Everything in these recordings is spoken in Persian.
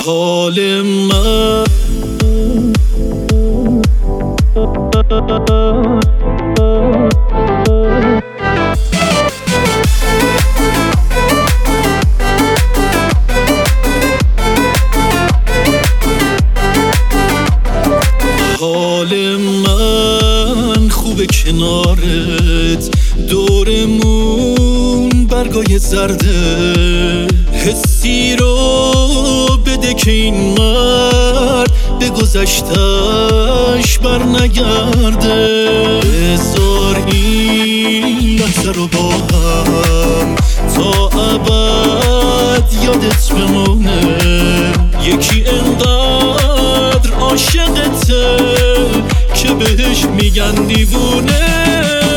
حال من حال من خوبه کنارت، دورمون برگای زرده، حسی رو بده که این مرد به گذشتش بر نگرده. بذار این لحظه رو با هم تا ابد یادت بمونه، یکی انقدر عاشقته که بهش میگن دیوونه.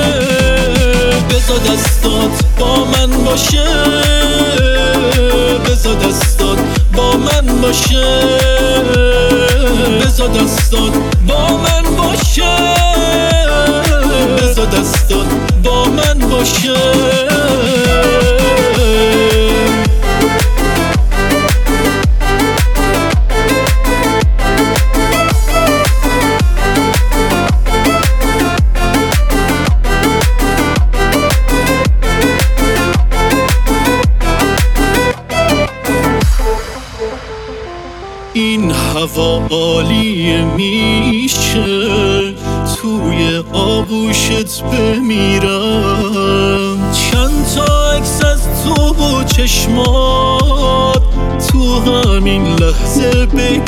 بذار دستات با من باشه، بذار دستات با من باشه، بذار دستات با من باشه، بذار دستات با من باشه. این هوا عالیه، میشه توی آغوشت بمیرم. چند تا عکس از تو و چشمات تو همین لحظه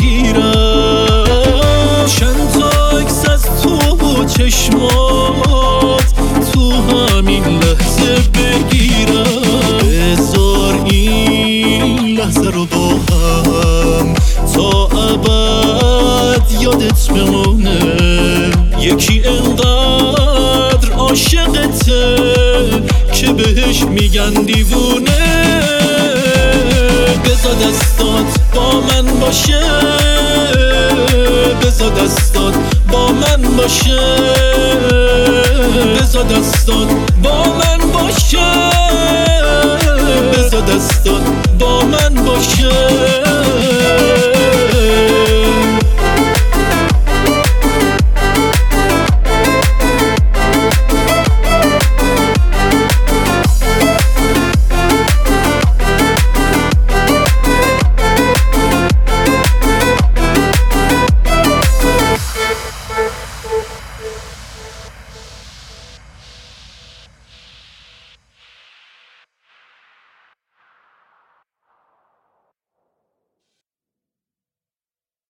بگیرم. چند تا عکس از تو و چشمات تو همین لحظه بگیرم. بذار این لحظه رو با هم تا ابد یادت بمونه، یکی انقدر عاشقته که بهش میگن دیوونه. بذار دستات با من باشه، بذار دستات با من باشه، بذار دستات با من باشه، بذار دستات با من باشه.